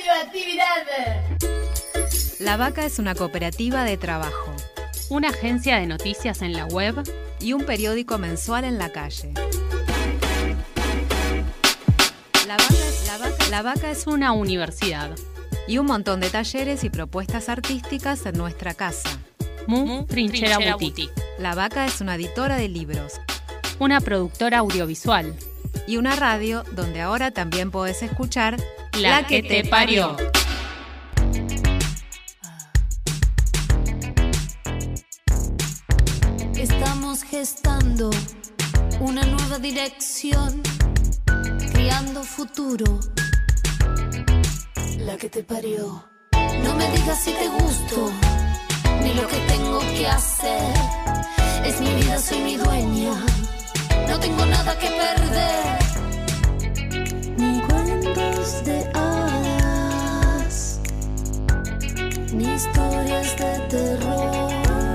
radioactividad. La Vaca es una cooperativa de trabajo, una agencia de noticias en la web y un periódico mensual en la calle. La Vaca es una universidad. Y un montón de talleres y propuestas artísticas en nuestra casa. Trinchera Boutique. La Vaca es una editora de libros. Una productora audiovisual. Y una radio donde ahora también podés escuchar La que te parió. Estamos gestando una nueva dirección, criando futuro. La que te parió. No me digas si te gusto, ni lo que tengo que hacer. Es mi vida, soy mi dueña. No tengo nada que perder. Ni cuentos de hadas, ni historias de terror.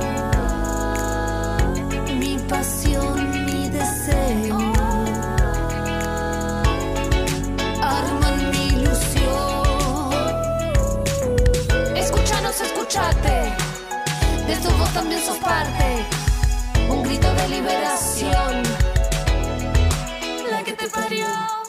Mi pasión, mi deseo arman mi ilusión. Escúchanos, escúchate. De esto vos también sos parte. Un grito de liberación. La que te parió.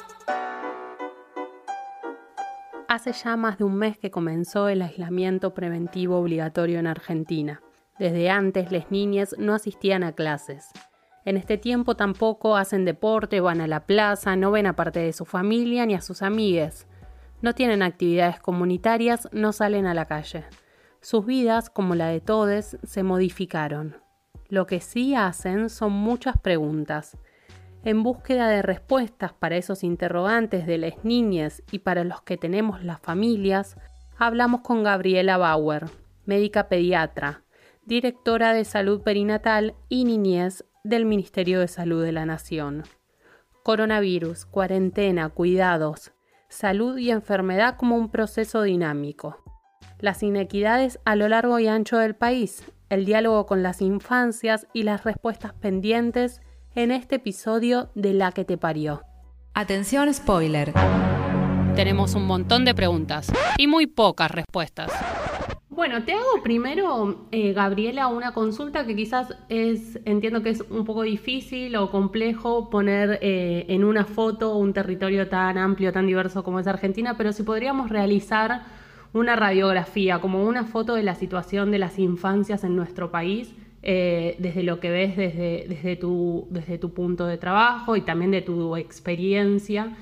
Hace ya más de un mes que comenzó el aislamiento preventivo obligatorio en Argentina. Desde antes, las niñas no asistían a clases. En este tiempo tampoco hacen deporte, van a la plaza, no ven a parte de su familia ni a sus amigues. No tienen actividades comunitarias, no salen a la calle. Sus vidas, como la de todos, se modificaron. Lo que sí hacen son muchas preguntas. En búsqueda de respuestas para esos interrogantes de las niñas y para los que tenemos las familias, hablamos con Gabriela Bauer, médica pediatra, directora de Salud Perinatal y Niñez del Ministerio de Salud de la Nación. Coronavirus, cuarentena, cuidados, salud y enfermedad como un proceso dinámico. Las inequidades a lo largo y ancho del país, el diálogo con las infancias y las respuestas pendientes en este episodio de La que te parió. Atención, spoiler. Tenemos un montón de preguntas y muy pocas respuestas. Bueno, te hago primero, Gabriela, una consulta que quizás entiendo que es un poco difícil o complejo poner en una foto un territorio tan amplio, tan diverso como es Argentina, pero si podríamos realizar una radiografía, como una foto de la situación de las infancias en nuestro país, desde lo que ves desde tu punto de trabajo y también de tu experiencia,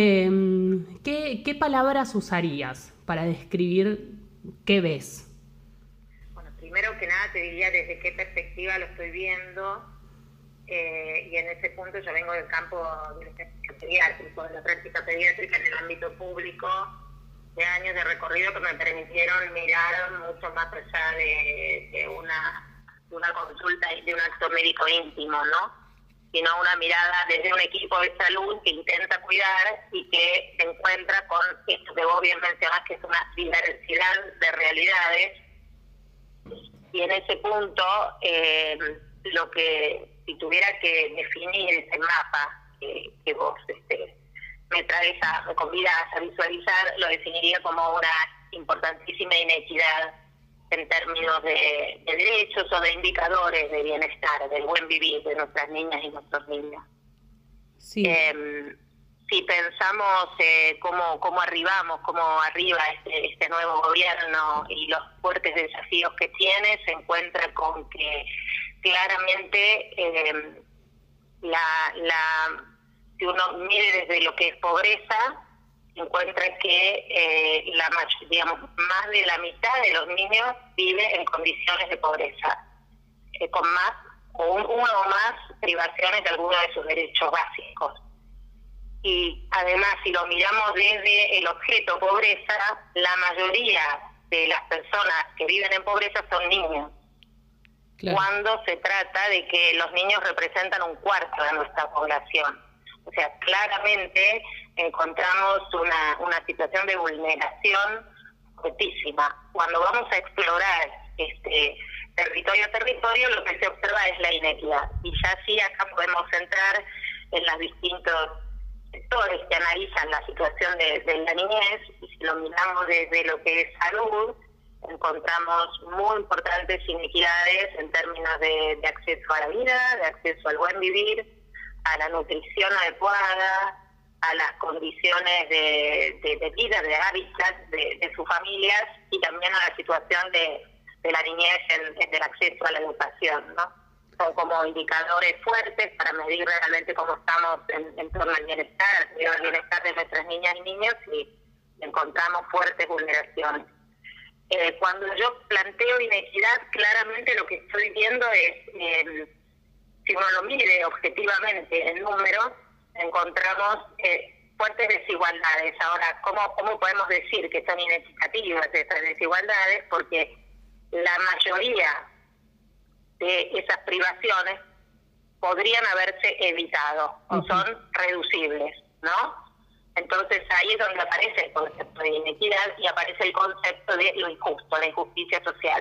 ¿qué palabras usarías para describir qué ves? Bueno, primero que nada te diría desde qué perspectiva lo estoy viendo, y en ese punto yo vengo del campo pediátrico, de la práctica pediátrica en el ámbito público, de años de recorrido que me permitieron mirar mucho más allá de una consulta y de un acto médico íntimo, ¿no? Sino una mirada desde un equipo de salud que intenta cuidar y que se encuentra con esto que vos bien mencionás, que es una diversidad de realidades. Y en ese punto, lo que, si tuviera que definir ese mapa que vos me convidas a visualizar, lo definiría como una importantísima inequidad en términos de derechos o de indicadores de bienestar, del buen vivir de nuestras niñas y nuestros niños. Sí. Si pensamos cómo arriba este nuevo gobierno y los fuertes desafíos que tiene, se encuentra con que claramente si uno mire desde lo que es pobreza, encuentra que más de la mitad de los niños vive en condiciones de pobreza, con más una o más privaciones de algunos de sus derechos básicos. Y además, si lo miramos desde el objeto pobreza, la mayoría de las personas que viven en pobreza son niños. Claro. Cuando se trata de que los niños representan un cuarto de nuestra población. O sea, claramente encontramos una situación de vulneración altísima. Cuando vamos a explorar territorio a territorio, lo que se observa es la inequidad. Y ya sí acá podemos entrar en los distintos sectores que analizan la situación de la niñez, y si lo miramos desde lo que es salud, encontramos muy importantes inequidades en términos de acceso a la vida, de acceso al buen vivir, a la nutrición adecuada, a las condiciones de vida, de hábitat de sus familias, y también a la situación de la niñez en el acceso a la educación, ¿no? Son como indicadores fuertes para medir realmente cómo estamos en torno al bienestar de nuestras niñas y niños, y encontramos fuertes vulneraciones. Cuando yo planteo inequidad, claramente lo que estoy viendo es, si uno lo mide objetivamente en números, encontramos fuertes desigualdades. Ahora, ¿cómo podemos decir que son inequitativas esas desigualdades? Porque la mayoría de esas privaciones podrían haberse evitado o son reducibles, ¿no? Entonces ahí es donde aparece el concepto de inequidad y aparece el concepto de lo injusto, la injusticia social.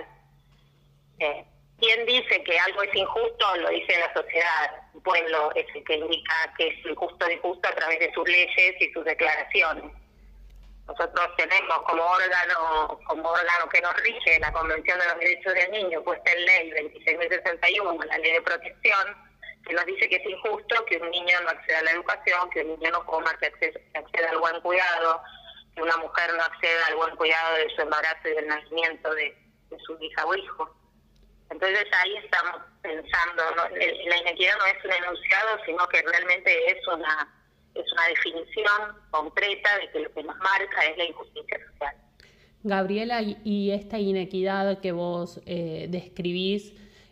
¿Quién dice que algo es injusto? Lo dice la sociedad. El pueblo es el que indica que es injusto o injusto a través de sus leyes y sus declaraciones. Nosotros tenemos como órgano que nos rige la Convención de los Derechos del Niño, puesta en ley 26.061, la Ley de Protección, que nos dice que es injusto que un niño no acceda a la educación, que un niño no coma, que acceda al buen cuidado, que una mujer no acceda al buen cuidado de su embarazo y del nacimiento de su hija o hijo. Entonces ahí estamos pensando, ¿no? La inequidad no es un enunciado, sino que realmente es una definición concreta de que lo que nos marca es la injusticia social. Gabriela, y esta inequidad que vos describís,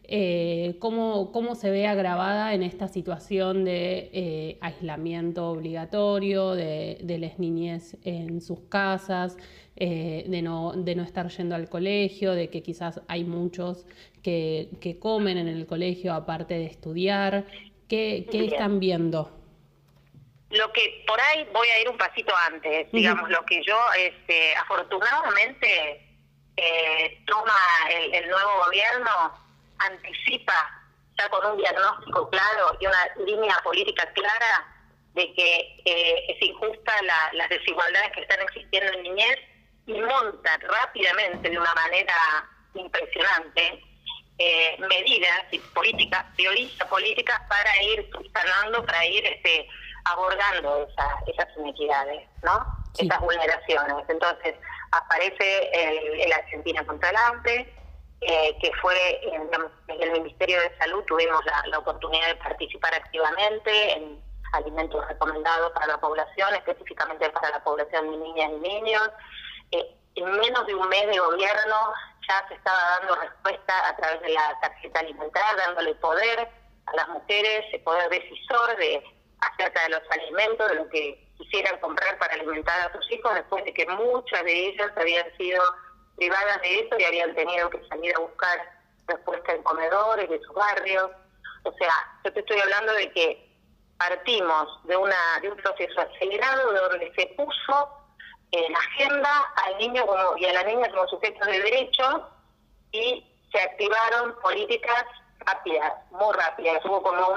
¿cómo se ve agravada en esta situación de aislamiento obligatorio, de las niñez en sus casas, de no estar yendo al colegio, de que quizás hay muchos que comen en el colegio aparte de estudiar? ¿Qué están viendo? Lo que por ahí voy a ir un pasito antes, digamos, lo que yo afortunadamente toma el nuevo gobierno, anticipa ya con un diagnóstico claro y una línea política clara de que es injusta las desigualdades que están existiendo en niñez, y monta rápidamente, de una manera impresionante, medidas y políticas, prioriza políticas para ir subsanando, para ir abordando esas inequidades, ¿no? Sí. Esas vulneraciones. Entonces, aparece el Argentina contra el Hambre, que fue, digamos, en el Ministerio de Salud tuvimos la oportunidad de participar activamente en alimentos recomendados para la población, específicamente para la población de niñas y niños. En menos de un mes de gobierno ya se estaba dando respuesta a través de la tarjeta alimentaria, dándole poder a las mujeres, el poder decisor acerca de los alimentos, de lo que quisieran comprar para alimentar a sus hijos, después de que muchas de ellas habían sido privadas de eso y habían tenido que salir a buscar respuesta en comedores de sus barrios. O sea, yo te estoy hablando de que partimos de un proceso acelerado donde se puso en agenda al niño y a la niña como sujetos de derecho, y se activaron políticas rápidas, muy rápidas. Hubo como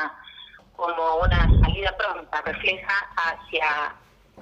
una salida pronta, refleja hacia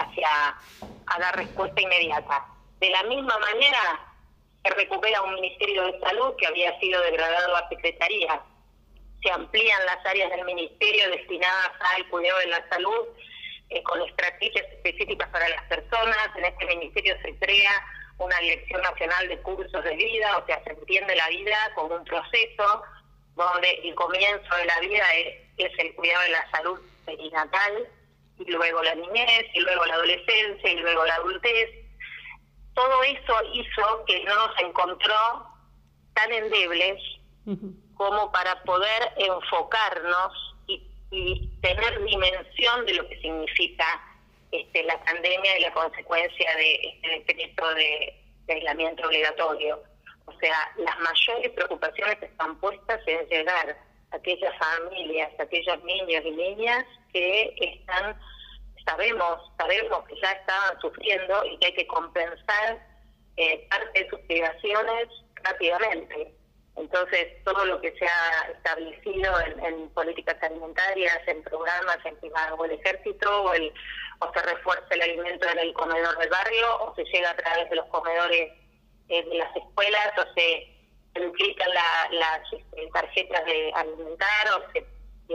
a dar respuesta inmediata. De la misma manera, se recupera un Ministerio de Salud que había sido degradado a Secretaría. Se amplían las áreas del Ministerio destinadas al cuidado de la salud, con estrategias específicas para las personas. En este Ministerio se crea una Dirección Nacional de Cursos de Vida, o sea, se entiende la vida como un proceso donde el comienzo de la vida es el cuidado de la salud perinatal, y luego la niñez, y luego la adolescencia, y luego la adultez. Todo eso hizo que no nos encontró tan endebles como para poder enfocarnos y tener dimensión de lo que significa la pandemia y la consecuencia de este decreto de aislamiento obligatorio. O sea, las mayores preocupaciones están puestas en llegar a aquellas familias, a aquellos niños y niñas que sabemos que ya estaban sufriendo y que hay que compensar parte de sus privaciones rápidamente. Entonces, todo lo que se ha establecido en políticas alimentarias, en programas, en o el ejército, o se refuerza el alimento en el comedor del barrio, o se llega a través de los comedores de las escuelas, o se duplican las tarjetas de alimentar, o se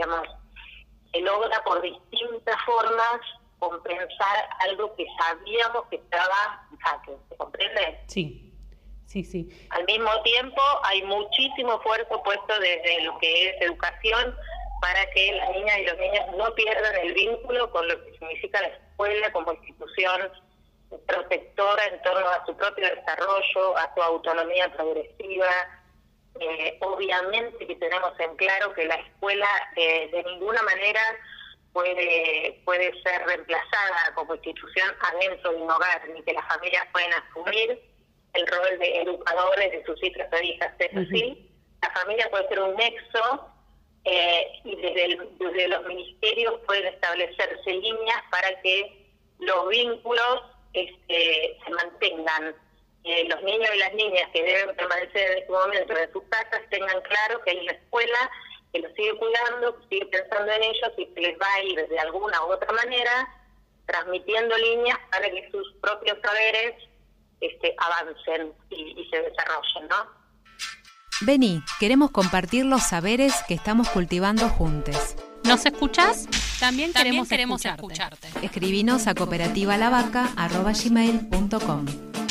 logra por distintas formas compensar algo que sabíamos que estaba en jaque. ¿Se comprende? Sí. Al mismo tiempo, hay muchísimo esfuerzo puesto desde lo que es educación para que las niñas y los niños no pierdan el vínculo con lo que significa la escuela como institución protectora en torno a su propio desarrollo, a su autonomía progresiva. Obviamente que tenemos en claro que la escuela de ninguna manera puede ser reemplazada como institución adentro de un hogar, ni que las familias pueden asumir el rol de educadores de sus hijos o hijas. Eso sí, la familia puede ser un nexo y desde los ministerios pueden establecerse líneas para que los vínculos se mantengan. Los niños y las niñas que deben permanecer en este momento en sus casas tengan claro que hay una escuela que los sigue cuidando, que sigue pensando en ellos y que les va a ir de alguna u otra manera transmitiendo líneas para que sus propios saberes avancen y se desarrollen, ¿no? Vení, queremos compartir los saberes que estamos cultivando juntos. ¿Nos escuchás? También queremos escucharte. Escribinos a cooperativalavaca@gmail.com.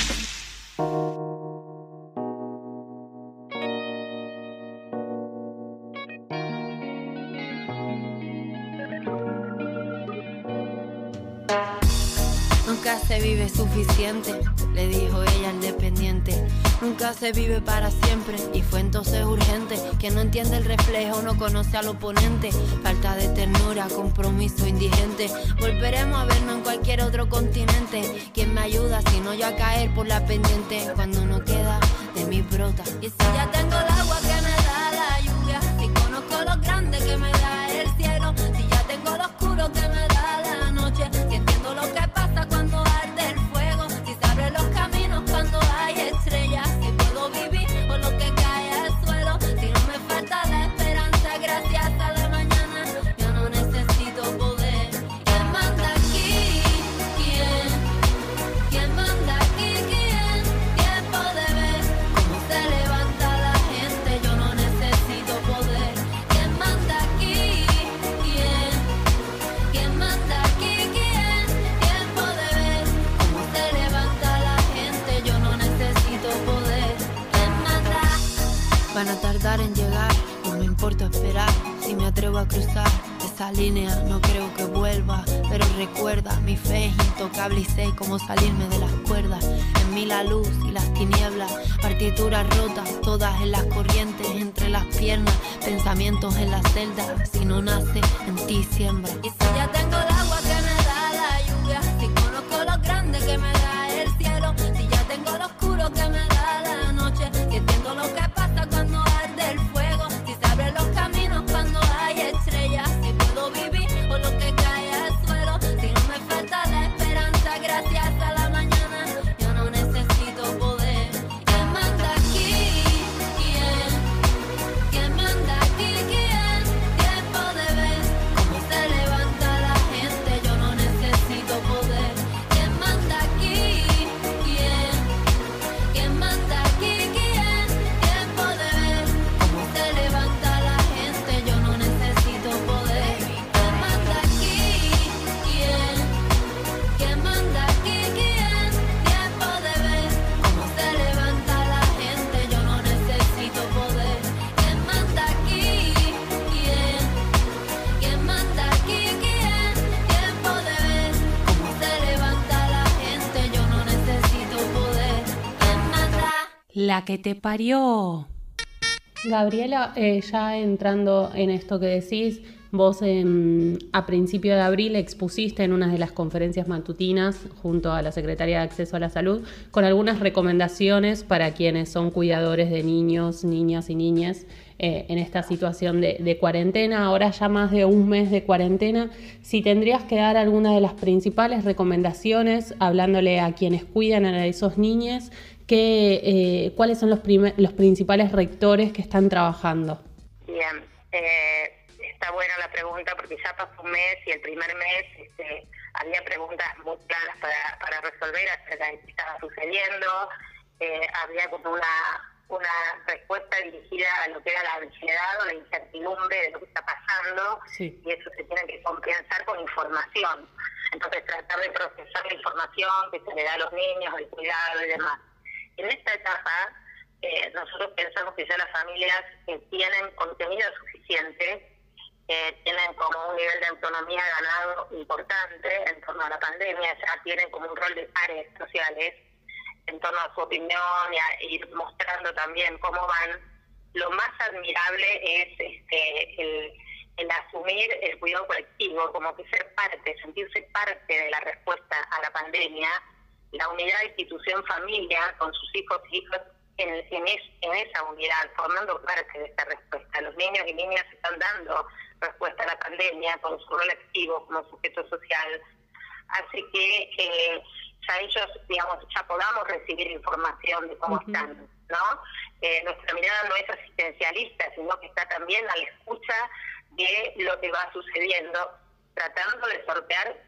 Nunca se vive suficiente, le dijo ella al dependiente. Nunca se vive para siempre, y fue entonces urgente. Quien no entiende el reflejo no conoce al oponente. Falta de ternura, compromiso indigente. Volveremos a vernos en cualquier otro continente. ¿Quién me ayuda si no yo a caer por la pendiente? Cuando no queda de mi brota. Y si ya tengo el agua que me da la lluvia, si conozco lo grande que me da el cielo, si ya tengo lo oscuro que me da la noche, si entiendo lo que pasa cuando arde el fuego, si se abren los caminos cuando hay estrellas, si puedo vivir con lo que cae al suelo, si no me falta la esperanza gracias a la mañana, yo no necesito poder. ¿Quién manda aquí? ¿Quién manda aquí? Tiempo de ver cómo se levanta la gente, yo no necesito poder. ¿Quién manda aquí? ¿Quién manda aquí? Tiempo de ver cómo se levanta la gente, yo no necesito poder. ¿Quién manda? Van a tardar en llegar, no me importa esperar. Si me atrevo a cruzar esa línea, no creo que vuelva. Pero recuerda, mi fe es intocable y sé cómo salirme de las cuerdas. En mí la luz y las tinieblas, partituras rotas, todas en las corrientes, entre las piernas, pensamientos en la celda. Si no nace, en ti siembra. Y si ya tengo el agua que me da la lluvia, si conozco lo grande que me da el cielo, si ya tengo lo oscuro que me da la noche, si entiendo lo que pasa cuando arde el fuego, si se abren los caminos cuando hay estrellas, si puedo vivir con lo que cae al suelo, si no me falta la esperanza gracias a la mañana, yo no necesito poder. ¿Quién manda aquí? ¿Quién manda aquí? Tiempo de ver cómo se levanta la gente, yo no necesito poder. ¿Quién manda aquí? ¿Quién manda aquí? Tiempo de ver cómo se levanta la gente, yo no necesito poder. ¿Quién manda aquí? ¿Quién manda aquí? Tiempo de ver cómo se levanta la gente, yo no necesito poder. ¿Quién manda aquí? ¿Quién manda aquí? Tiempo de ver cómo se levanta la gente, yo no necesito poder. ¿Quién manda? La que te parió. Gabriela, ya entrando en esto que decís, Vos a principio de abril expusiste en una de las conferencias matutinas junto a la Secretaría de Acceso a la Salud con algunas recomendaciones para quienes son cuidadores de niños, niñas y niñas en esta situación de cuarentena. Ahora ya más de un mes de cuarentena, si tendrías que dar alguna de las principales recomendaciones hablándole a quienes cuidan a esos niños, ¿cuáles son los principales rectores que están trabajando? Bien, está buena la pregunta porque ya pasó un mes y el primer mes había preguntas muy claras para resolver acerca de qué estaba sucediendo. Había como una respuesta dirigida a lo que era la ansiedad o la incertidumbre de lo que está pasando, sí. Y eso se tiene que compensar con información. Entonces tratar de procesar la información que se le da a los niños, el cuidado y demás. En esta etapa nosotros pensamos que ya las familias tienen contenido suficiente, tienen como un nivel de autonomía ganado importante en torno a la pandemia, ya tienen como un rol de pares sociales en torno a su opinión y a ir mostrando también cómo van. Lo más admirable es el asumir el cuidado colectivo, como que ser parte, sentirse parte de la respuesta a la pandemia, la unidad de institución familia con sus hijos y hijas en esa unidad, formando parte de esta respuesta. Los niños y niñas están dando respuesta a la pandemia con su rol activo como sujeto social. Así que ya ellos, digamos, ya podamos recibir información de cómo están, ¿no? Nuestra mirada no es asistencialista, sino que está también a la escucha de lo que va sucediendo, tratando de sortear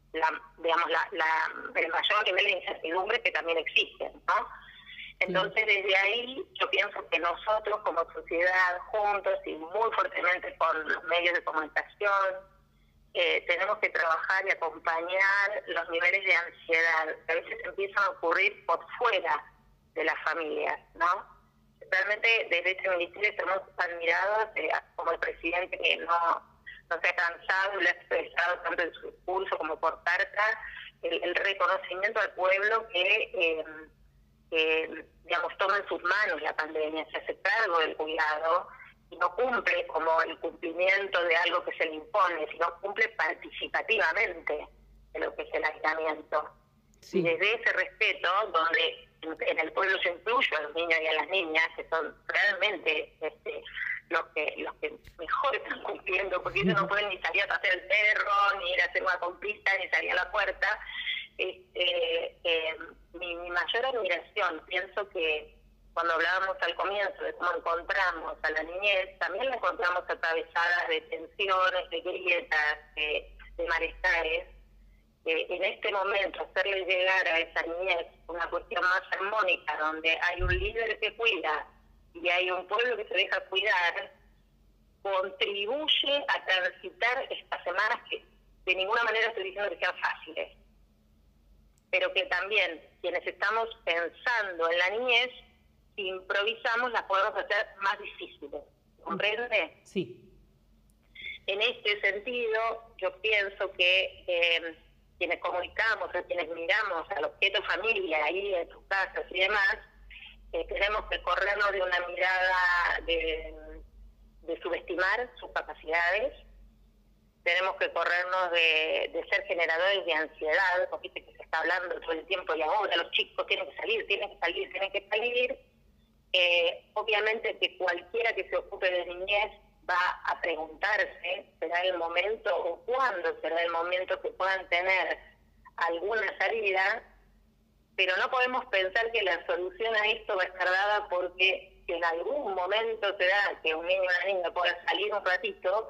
el mayor nivel de incertidumbre que también existe, ¿no? Entonces, desde ahí, yo pienso que nosotros como sociedad, juntos y muy fuertemente con los medios de comunicación, tenemos que trabajar y acompañar los niveles de ansiedad que a veces empiezan a ocurrir por fuera de las familias, ¿no? Realmente desde este ministerio estamos admirados, como el presidente que no se ha cansado y lo ha expresado tanto en su discurso como por carta, el reconocimiento al pueblo que digamos, toma en sus manos la pandemia, se hace cargo del cuidado y no cumple como el cumplimiento de algo que se le impone, sino cumple participativamente de lo que es el aislamiento. Sí. Y desde ese respeto, donde en el pueblo se incluye a los niños y a las niñas, que son realmente los que mejor están cumpliendo, porque ellos no pueden ni salir a pasear el perro, ni ir a hacer una comprita, ni salir a la puerta. Mi mayor admiración, pienso que cuando hablábamos al comienzo de cómo encontramos a la niñez, también la encontramos atravesada de tensiones, de grietas, de malestares. En este momento, hacerle llegar a esa niñez una cuestión más armónica, donde hay un líder que cuida y hay un pueblo que se deja cuidar, contribuye a transitar estas semanas que de ninguna manera estoy diciendo que sean fáciles, pero que también quienes estamos pensando en la niñez, si improvisamos, las podemos hacer más difíciles. ¿Comprende? Sí. En este sentido, yo pienso que quienes comunicamos o quienes miramos al objeto familia ahí en sus casas y demás, tenemos que corrernos de una mirada de subestimar sus capacidades, tenemos que corrernos de ser generadores de ansiedad, porque que se está hablando todo el tiempo y ahora los chicos tienen que salir. Obviamente que cualquiera que se ocupe de niñez va a preguntarse, ¿será el momento o cuándo será el momento que puedan tener alguna salida? Pero no podemos pensar que la solución a esto va a estar dada porque si en algún momento se da que un niño o una niña pueda salir un ratito,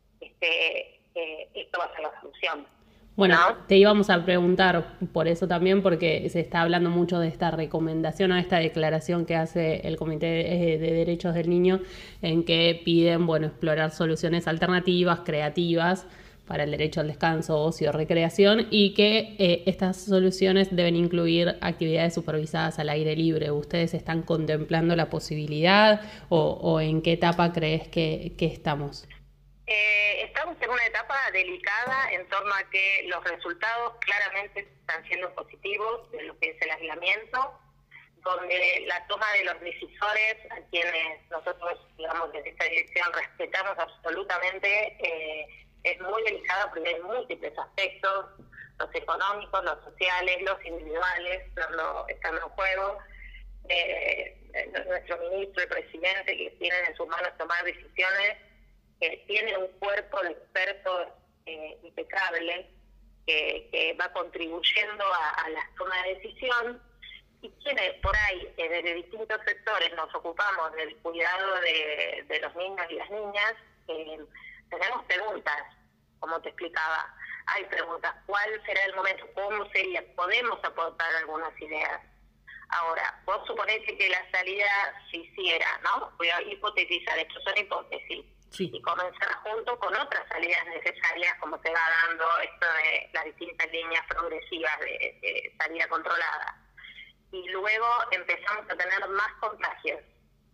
esto va a ser la solución. Bueno, ¿no? Te íbamos a preguntar por eso también, porque se está hablando mucho de esta recomendación o esta declaración que hace el Comité de Derechos del Niño, en que piden, explorar soluciones alternativas, creativas, para el derecho al descanso, ocio, recreación, y que estas soluciones deben incluir actividades supervisadas al aire libre. ¿Ustedes están contemplando la posibilidad o en qué etapa crees que estamos? Estamos en una etapa delicada en torno a que los resultados claramente están siendo positivos de lo que es el aislamiento, donde la toma de los decisores, a quienes nosotros, digamos, desde esta dirección respetamos absolutamente, es muy delicada porque hay múltiples aspectos, los económicos, los sociales, los individuales, están en juego. Nuestro ministro y presidente, que tienen en sus manos tomar decisiones, tiene un cuerpo de expertos impecable que va contribuyendo a la toma de decisión, y quienes por ahí desde distintos sectores nos ocupamos del cuidado de los niños y las niñas, tenemos preguntas, como te explicaba. Hay preguntas: ¿cuál será el momento? ¿Cómo sería? Podemos aportar algunas ideas. Ahora, vos suponete que la salida se hiciera, ¿no? Voy a hipotetizar, esto son hipótesis. Sí. Y comenzar junto con otras salidas necesarias, como se va dando esto de las distintas líneas progresivas de salida controlada. Y luego empezamos a tener más contagios.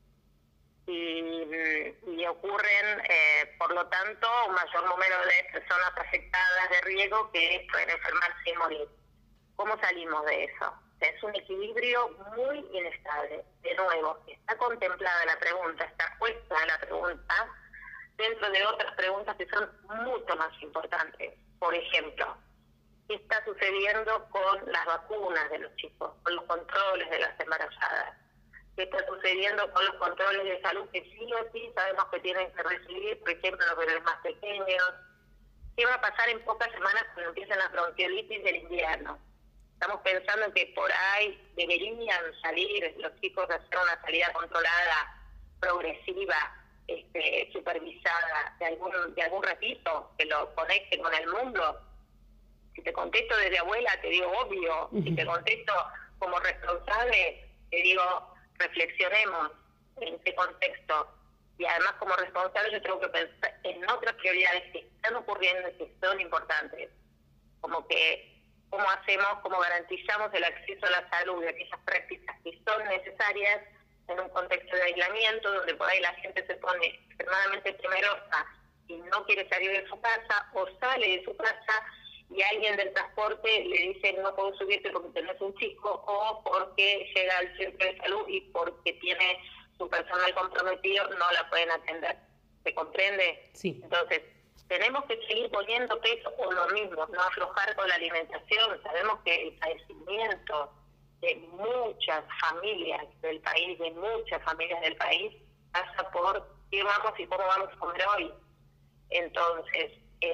Y ocurren, por lo tanto, un mayor número de personas afectadas de riesgo que pueden enfermarse y morir. ¿Cómo salimos de eso? Es un equilibrio muy inestable. De nuevo, está contemplada la pregunta, está puesta la pregunta dentro de otras preguntas que son mucho más importantes. Por ejemplo, ¿qué está sucediendo con las vacunas de los chicos, con los controles de las embarazadas? ¿Qué está sucediendo con los controles de salud que sí o sí sabemos que tienen que recibir, por ejemplo, los bebés más pequeños? ¿Qué va a pasar en pocas semanas cuando empiecen las bronquiolitis del invierno? Estamos pensando que por ahí deberían salir los chicos a hacer una salida controlada, progresiva, supervisada, de algún ratito, que lo conecte con el mundo. Si te contesto desde abuela, te digo obvio. Si te contesto como responsable, te digo reflexionemos en qué contexto. Y además, como responsable, yo tengo que pensar en otras prioridades que están ocurriendo y que son importantes, como que cómo hacemos, cómo garantizamos el acceso a la salud de aquellas prácticas que son necesarias en un contexto de aislamiento, donde por ahí la gente se pone extremadamente temerosa y no quiere salir de su casa, o sale de su casa y alguien del transporte le dice: no puedo subirte porque tenés un chico, o porque llega al centro de salud y porque tiene su personal comprometido no la pueden atender. ¿Se comprende? Sí. Entonces, tenemos que seguir poniendo peso, o lo mismo, no aflojar con la alimentación. Sabemos que el padecimiento de muchas familias del país, pasa por qué vamos y cómo vamos a comer hoy. Entonces,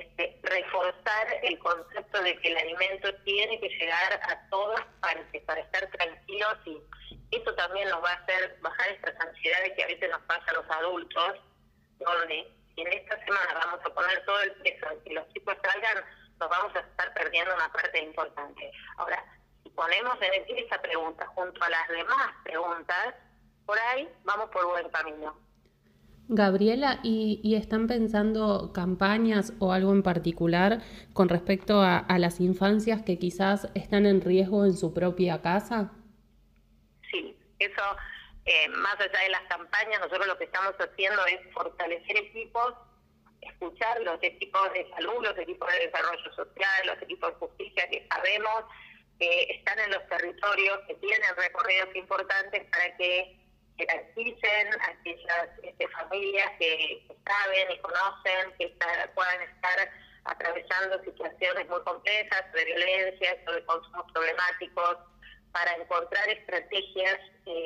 reforzar el concepto de que el alimento tiene que llegar a todas partes para estar tranquilos, y eso también nos va a hacer bajar estas ansiedades que a veces nos pasa a los adultos, donde si en esta semana vamos a poner todo el peso en que los chicos salgan, nos vamos a estar perdiendo una parte importante. Ahora, si ponemos en esa pregunta junto a las demás preguntas, por ahí vamos por buen camino. Gabriela, ¿y están pensando campañas o algo en particular con respecto a las infancias que quizás están en riesgo en su propia casa? Sí, eso, más allá de las campañas, nosotros lo que estamos haciendo es fortalecer equipos, escuchar los equipos de salud, los equipos de desarrollo social, los equipos de justicia que sabemos que están en los territorios, que tienen recorridos importantes para que jerarquicen aquellas familias que saben y conocen que puedan estar atravesando situaciones muy complejas de violencia o de consumos problemáticos, para encontrar estrategias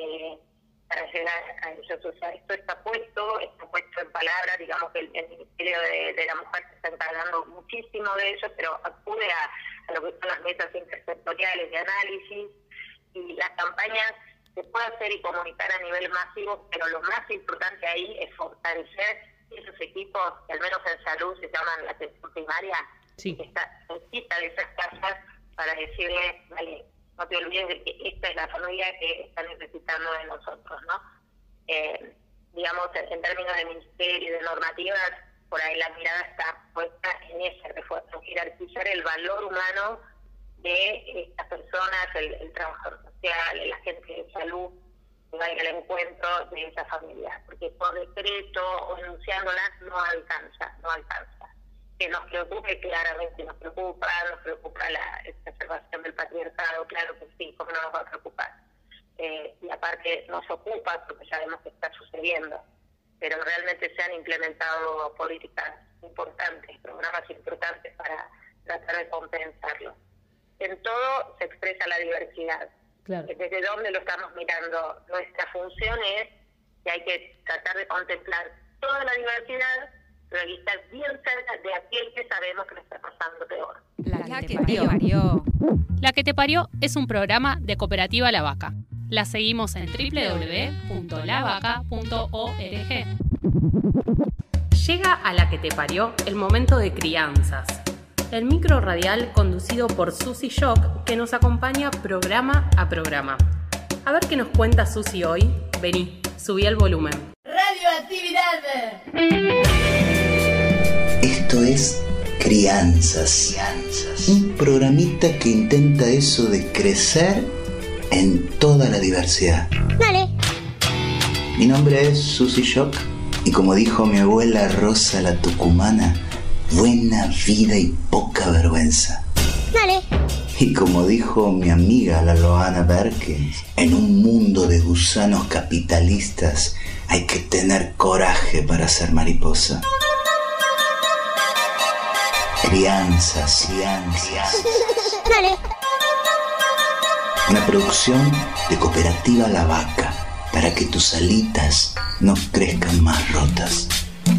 para llegar a ellos. O sea, esto está puesto en palabras. Digamos que el Ministerio de la Mujer se está encargando muchísimo de eso, pero acude a lo que son las mesas intersectoriales de análisis, y las campañas se puede hacer y comunicar a nivel masivo, pero lo más importante ahí es fortalecer esos equipos que al menos en salud se llaman la atención primaria, sí, que está cerquita de esas casas, para decirles: vale, no te olvides de que esta es la familia que está necesitando de nosotros, ¿no? Digamos, en términos de ministerio y de normativas, por ahí la mirada está puesta en ese refuerzo, jerarquizar el valor humano de estas personas, el trabajador social, el agente de salud, que vaya al encuentro de esa familia, porque por decreto o enunciándolas no alcanza. Que nos preocupe, claramente nos preocupa la exacerbación del patriarcado, claro que sí, cómo no nos va a preocupar. Y que nos ocupa, porque sabemos que está sucediendo, pero realmente se han implementado políticas importantes, programas importantes para tratar de compensarlo. En todo se expresa la diversidad. Claro. Desde dónde lo estamos mirando, nuestra función es que hay que tratar de contemplar toda la diversidad, pero estar bien cerca de aquel que sabemos que lo está pasando peor. La que te parió. La que te parió es un programa de Cooperativa La Vaca. La seguimos en www.lavaca.org. Llega a La que te parió el momento de crianzas. El micro radial conducido por Susi Shock que nos acompaña programa a programa. A ver qué nos cuenta Susi hoy. Vení, subí el volumen. Radioactividad. Esto es Crianzas, un programita que intenta eso de crecer en toda la diversidad. Dale. Mi nombre es Susi Shock y como dijo mi abuela Rosa la Tucumana, buena vida y poca vergüenza. Dale. Y como dijo mi amiga la Loana Berkins, en un mundo de gusanos capitalistas hay que tener coraje para ser mariposa. Crianzas. Dale. Una producción de Cooperativa La Vaca, para que tus alitas no crezcan más rotas.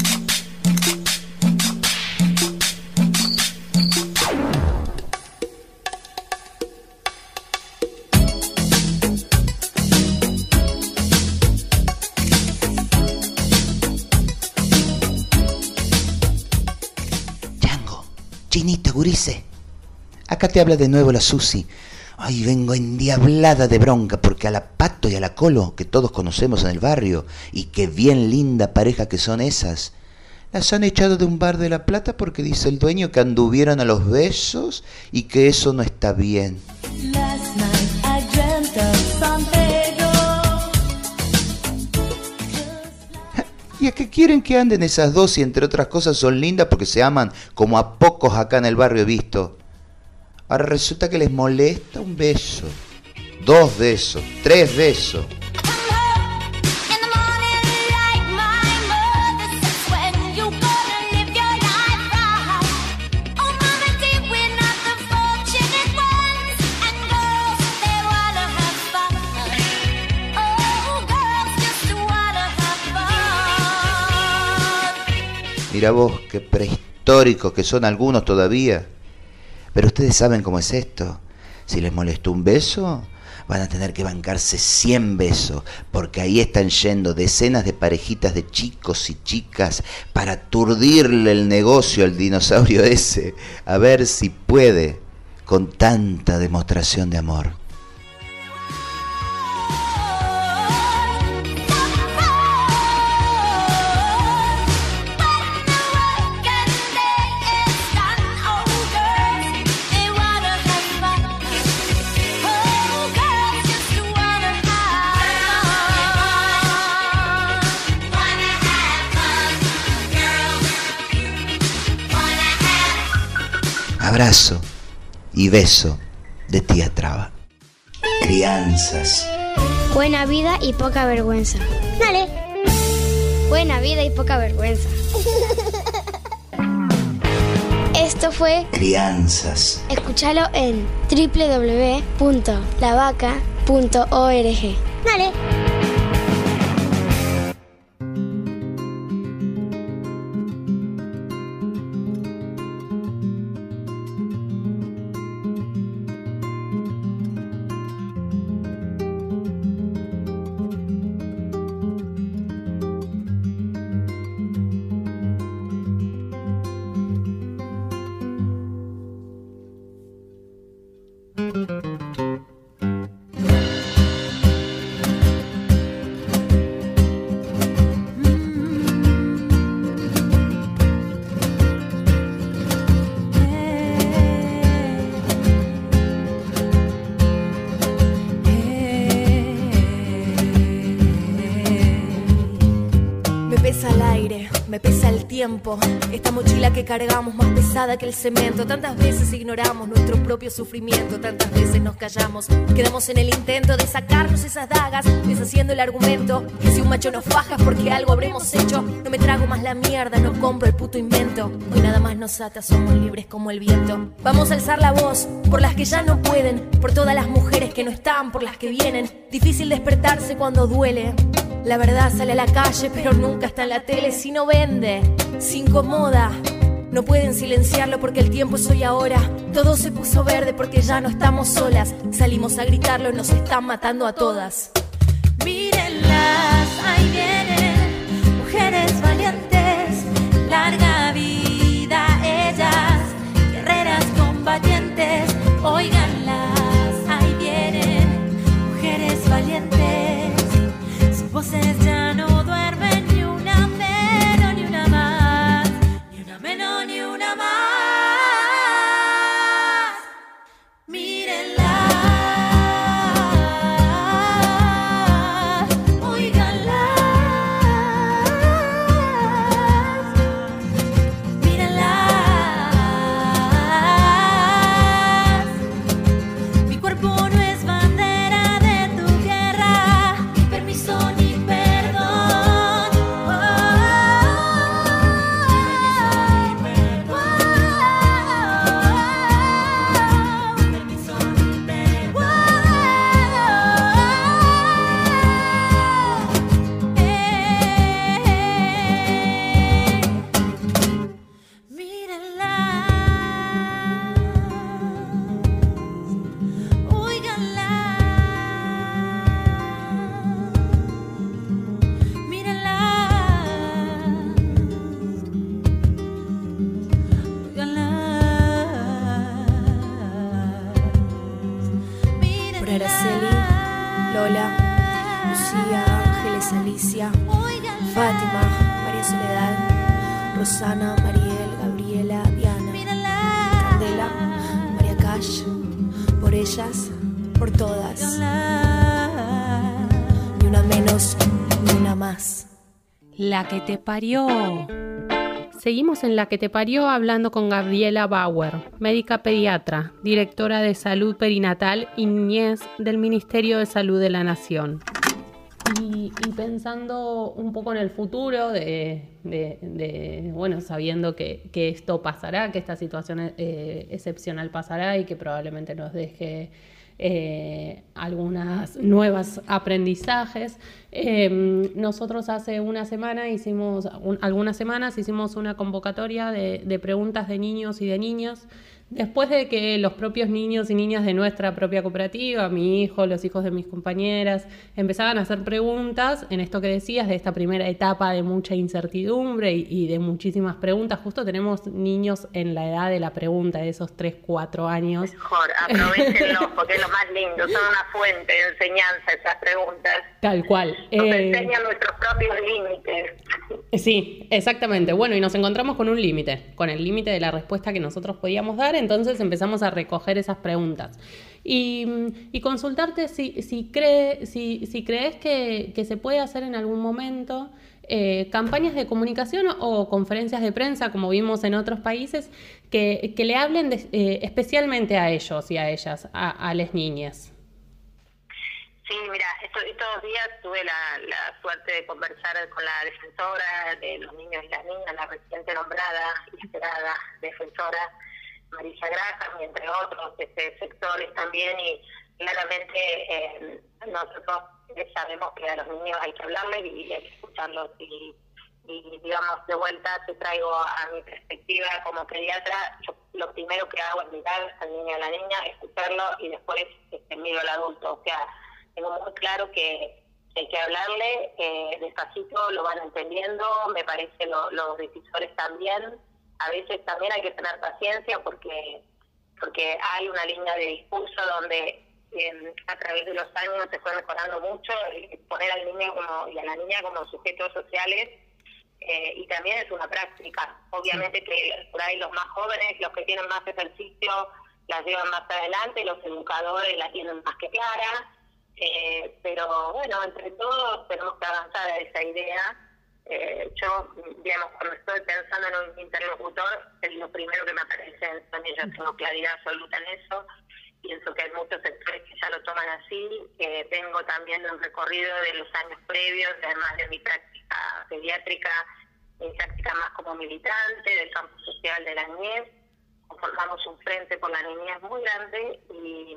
Chinita, gurice. Acá te habla de nuevo la Susi. Ay, vengo endiablada de bronca porque a la Pato y a la Colo, que todos conocemos en el barrio, y qué bien linda pareja que son esas, las han echado de un bar de La Plata porque dice el dueño que anduvieron a los besos y que eso no está bien. ¿Y a qué quieren que anden esas dos si entre otras cosas son lindas porque se aman como a pocos acá en el barrio he visto? Ahora resulta que les molesta un beso, 2 besos, 3 besos. Mira vos, qué prehistóricos que son algunos todavía. Pero ustedes saben cómo es esto. Si les molestó un beso, van a tener que bancarse 100 besos, porque ahí están yendo decenas de parejitas de chicos y chicas para aturdirle el negocio al dinosaurio ese, a ver si puede con tanta demostración de amor. Abrazo y beso de tía Traba. Crianzas. Buena vida y poca vergüenza. Dale. Buena vida y poca vergüenza. Esto fue Crianzas. Escúchalo en www.lavaca.org. Dale. Me pesa el tiempo. Esta mochila que cargamos más pesada que el cemento. Tantas veces ignoramos nuestro propio sufrimiento. Tantas veces nos callamos. Quedamos en el intento de sacarnos esas dagas, deshaciendo el argumento que si un macho nos faja es porque algo habremos hecho. No me trago más la mierda, no compro el puto invento. Hoy nada más nos ata, somos libres como el viento. Vamos a alzar la voz por las que ya no pueden, por todas las mujeres que no están, por las que vienen. Difícil despertarse cuando duele. La verdad sale a la calle, pero nunca está en la tele. Si no vende, se incomoda. No pueden silenciarlo porque el tiempo es hoy ahora. Todo se puso verde porque ya no estamos solas. Salimos a gritarlo, nos están matando a todas. Mírenlas, ahí vienen, mujeres valientes. Larga vida ellas, guerreras combatientes. Óiganlas, ahí vienen, mujeres valientes. Sus voces ya no duermen, ni una menos, ni una más, ni una menos, ni una más. Mírenla, óiganla, mírenla. Mi cuerpo no es bandera de tu guerra, ni permiso ni perdón. Permiso ni perdón. Mírenla, óiganla, mírenla, óiganla. Por Araceli, Lola, Lucía, Ángeles, Alicia, Fátima, María Soledad, Rosana, Mariel, Gabriela, Diana, Candela, María Cash. Por ellas, por todas. Ni una menos, ni una más. La que te parió. Seguimos en La que te parió hablando con Gabriela Bauer, médica pediatra, directora de Salud Perinatal y Niñez del Ministerio de Salud de la Nación. Y pensando un poco en el futuro, bueno, sabiendo que esto pasará, que esta situación excepcional pasará y que probablemente nos deje algunas nuevas aprendizajes. Nosotros hace algunas semanas hicimos una convocatoria de preguntas de niños y de niñas. Después de que los propios niños y niñas de nuestra propia cooperativa, mi hijo, los hijos de mis compañeras, empezaban a hacer preguntas en esto que decías, de esta primera etapa de mucha incertidumbre y de muchísimas preguntas. Justo tenemos niños en la edad de la pregunta, de esos 3, 4 años. Mejor, aprovechenlo, porque es lo más lindo, son una fuente de enseñanza esas preguntas. Tal cual. Nos enseñan nuestros propios límites. Sí, exactamente. Bueno, y nos encontramos con un límite, con el límite de la respuesta que nosotros podíamos dar, entonces empezamos a recoger esas preguntas. Y consultarte si crees que se puede hacer en algún momento campañas de comunicación o conferencias de prensa, como vimos en otros países, que le hablen especialmente a ellos y a ellas, a las niñas. Sí, mira, estos días tuve la suerte de conversar con la defensora de los niños y las niñas, la reciente nombrada y esperada defensora Marisa Graham, y entre otros sectores también, y claramente nosotros sabemos que a los niños hay que hablarles y hay que escucharlos, y digamos, de vuelta te traigo a mi perspectiva como pediatra. Yo lo primero que hago es mirar al niño y a la niña, escucharlo, y después miro al adulto. O sea, tengo muy claro que hay que hablarle, despacito lo van entendiendo, me parece los decisores también. A veces también hay que tener paciencia porque hay una línea de discurso donde a través de los años se fue mejorando mucho, poner al niño y a la niña como sujetos sociales, y también es una práctica. Obviamente que por ahí los más jóvenes, los que tienen más ejercicio, las llevan más adelante, los educadores la tienen más que clara, pero bueno, entre todos tenemos que avanzar a esa idea. Yo, digamos, cuando estoy pensando en un interlocutor, es lo primero que me aparece. También yo tengo claridad absoluta en eso. Pienso que hay muchos sectores que ya lo toman así. Tengo también un recorrido de los años previos, además de mi práctica pediátrica, mi práctica más como militante del campo social de la niñez. Conformamos un frente por la niñez muy grande y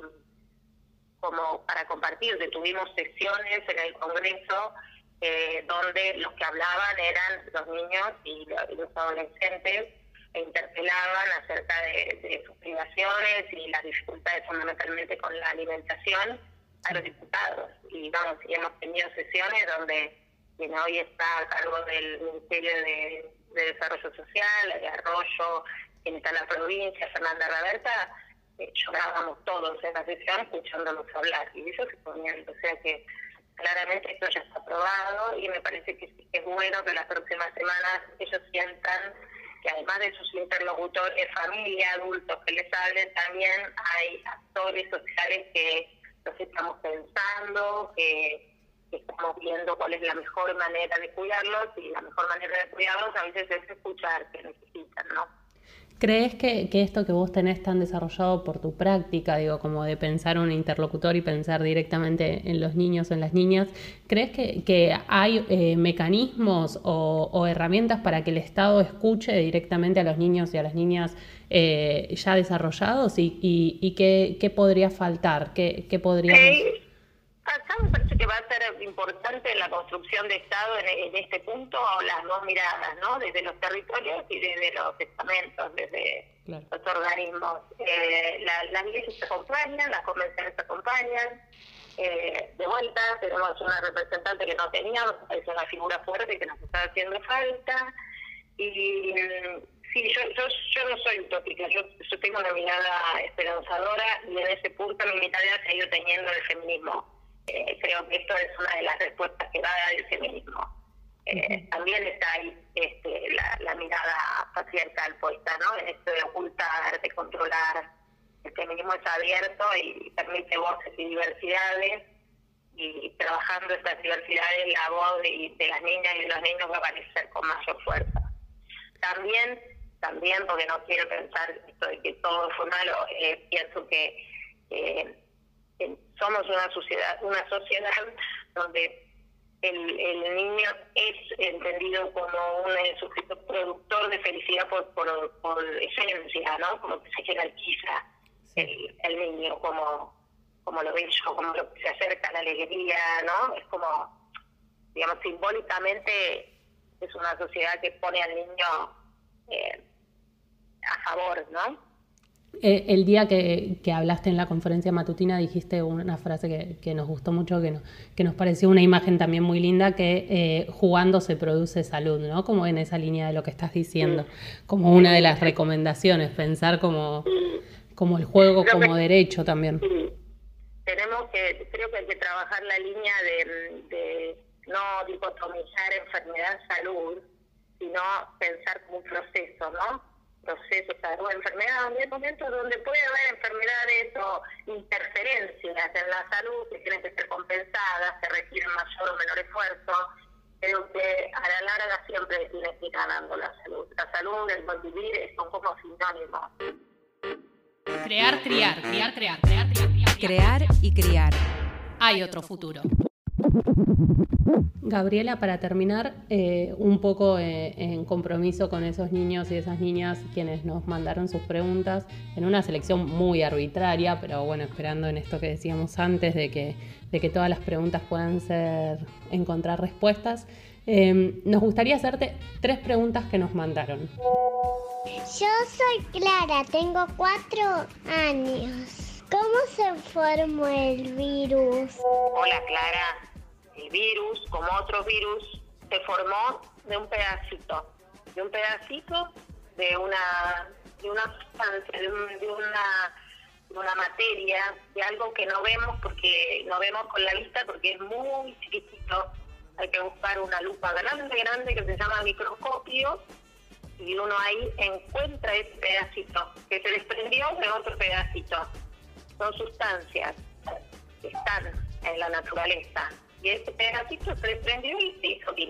como para compartir, que tuvimos sesiones en el Congreso donde los que hablaban eran los niños y los adolescentes e interpelaban acerca de sus privaciones y las dificultades fundamentalmente con la alimentación a los diputados. Y vamos, y hemos tenido sesiones donde quien hoy está a cargo del Ministerio de Desarrollo Social, de Arroyo, quien está en la provincia, Fernanda Raberta, llorábamos todos en la sesión escuchándolos hablar, y ellos se ponían, o sea que claramente esto ya está aprobado, y me parece que es bueno que las próximas semanas ellos sientan que además de sus interlocutores, familia, adultos que les hablen, también hay actores sociales que los estamos pensando, que estamos viendo cuál es la mejor manera de cuidarlos, y la mejor manera de cuidarlos a veces es escuchar que necesitan, ¿no? ¿Crees que esto que vos tenés tan desarrollado por tu práctica, digo, como de pensar un interlocutor y pensar directamente en los niños o en las niñas, ¿crees que hay mecanismos o herramientas para que el Estado escuche directamente a los niños y a las niñas ya desarrollados? ¿Y qué podría faltar? ¿Qué podríamos...? Acá me parece que va a ser importante la construcción de Estado en este punto, las dos miradas, ¿no? Desde los territorios y desde los estamentos, desde los organismos. Las leyes se acompañan, las convenciones se acompañan. De vuelta, tenemos una representante que no teníamos, es una figura fuerte que nos está haciendo falta. Y sí, yo no soy utópica, yo tengo una mirada esperanzadora, y en ese punto mi mirada se ha ido teniendo el feminismo. Creo que esto es una de las respuestas que va a dar el feminismo. También está ahí la mirada patriarcal puesta, ¿no? En esto de ocultar, de controlar. El feminismo es abierto y permite voces y diversidades, y trabajando estas diversidades, la voz de las niñas y de los niños va a aparecer con mayor fuerza. También, porque no quiero pensar esto de que todo fue malo, pienso que somos una sociedad donde el niño es entendido como un sujeto productor de felicidad por esencia, ¿no? Como que se jerarquiza el niño como lo bello, como lo que se acerca a la alegría, ¿no? Es como, digamos, simbólicamente es una sociedad que pone al niño a favor, ¿no? El día que hablaste en la conferencia matutina dijiste una frase que nos gustó mucho, que nos pareció una imagen también muy linda, que jugando se produce salud, ¿no? Como en esa línea de lo que estás diciendo, como una de las recomendaciones, pensar como el juego como derecho también. Creo que hay que trabajar la línea de no dicotomizar enfermedad-salud, sino pensar como un proceso, ¿no? Procesos, salud, enfermedad, donde hay momentos donde puede haber enfermedades o interferencias en la salud que tienen que ser compensadas, que requieren mayor o menor esfuerzo, pero que a la larga siempre tiene que ir ganando la salud. La salud, el buen vivir son como sinónimos. Crear y criar. Hay otro futuro. Gabriela, para terminar, un poco en compromiso con esos niños y esas niñas quienes nos mandaron sus preguntas, en una selección muy arbitraria, pero bueno, esperando en esto que decíamos antes, de que todas las preguntas puedan encontrar respuestas, nos gustaría hacerte 3 preguntas que nos mandaron. Yo soy Clara, tengo 4 años. ¿Cómo se formó el virus? Hola, Clara. El virus, como otros virus, se formó de un pedacito de una sustancia, de una materia, de algo que no vemos con la vista porque es muy chiquitito. Hay que buscar una lupa grande que se llama microscopio, y uno ahí encuentra ese pedacito que se desprendió de otro pedacito. Son sustancias que están en la naturaleza. Y ese pedacito se desprendió y se hizo virus.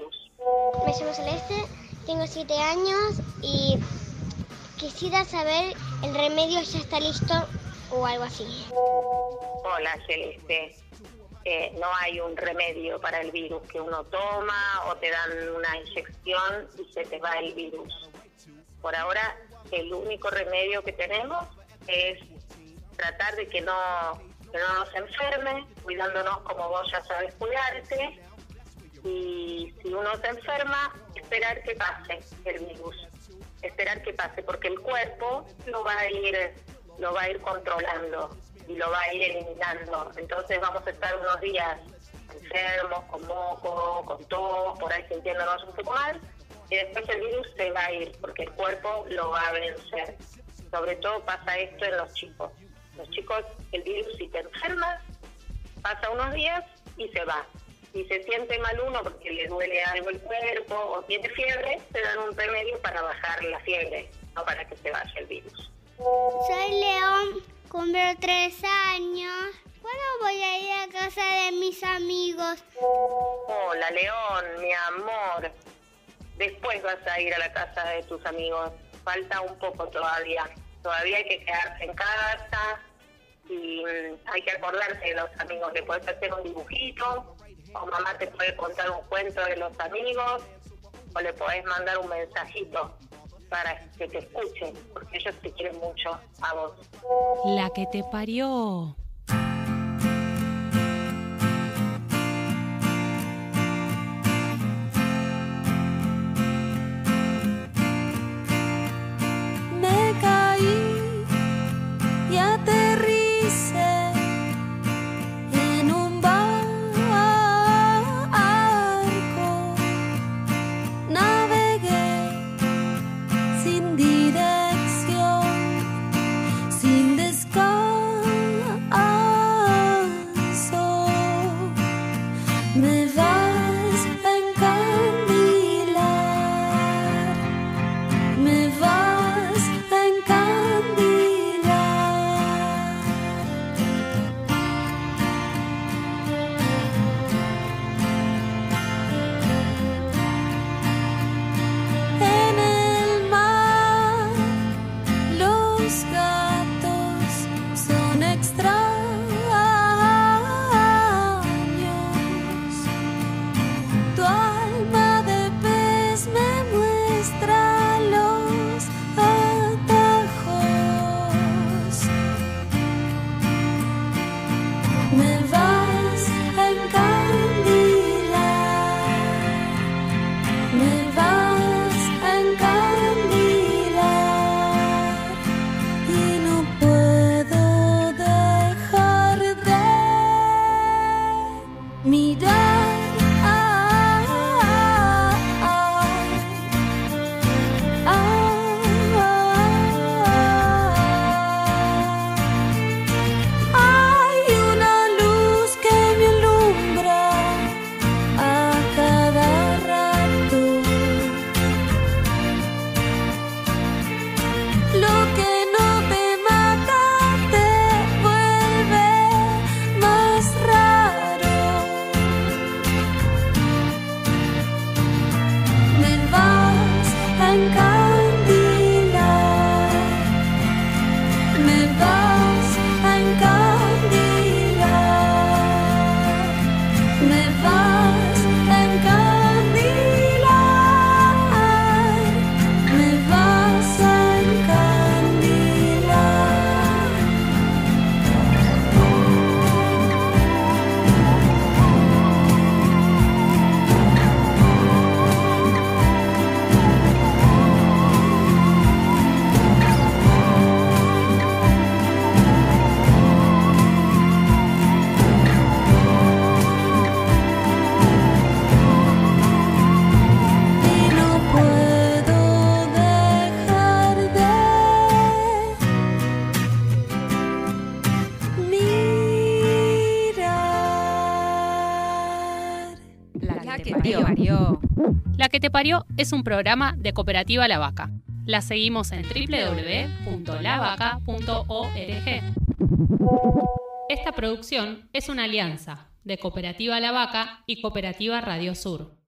Me llamo Celeste, tengo 7 años y quisiera saber, ¿el remedio ya está listo o algo así? Hola, Celeste. No hay un remedio para el virus que uno toma o te dan una inyección y se te va el virus. Por ahora, el único remedio que tenemos es tratar de que no nos enferme, cuidándonos como vos ya sabes cuidarte. Y si uno se enferma, esperar que pase el virus. Esperar que pase, porque el cuerpo lo va a ir controlando y lo va a ir eliminando. Entonces vamos a estar unos días enfermos, con moco, con tos, por ahí sintiéndonos un poco mal, y después el virus se va a ir, porque el cuerpo lo va a vencer. Sobre todo pasa esto en los chicos. Los chicos, el virus, si te enfermas, pasa unos días y se va. Si se siente mal uno porque le duele algo el cuerpo o tiene fiebre, te dan un remedio para bajar la fiebre, no para que se vaya el virus. Soy León, cumplo 3 años. ¿Cuándo voy a ir a casa de mis amigos? Hola, León, mi amor. Después vas a ir a la casa de tus amigos. Falta un poco todavía. Todavía hay que quedarse en casa y hay que acordarse de los amigos. Le puedes hacer un dibujito, o mamá te puede contar un cuento de los amigos, o le podés mandar un mensajito para que te escuchen, porque ellos te quieren mucho a vos. La que te parió. Me caí y aterricé en un barco. Navegué sin dirección, sin descanso. Me vas a encandilar, me vas a encandilar. En el mar los gatos son extraños. Tu alma de pez me muestra los atajos. Me vas a encandilar, me vas a encandilar, y no puedo dejar de mirar. Hay una luz que me alumbra a cada rato. Lo que no te mata te vuelve más raro. Me vas a encandilar, me vas a encandilar, me vas a encandilar, me vas a encandilar. Y no puedo dejar de mirar. La que te parió. La que te parió es un programa de Cooperativa La Vaca. La seguimos en www.lavaca.org. Esta producción es una alianza de Cooperativa La Vaca y Cooperativa Radio Sur.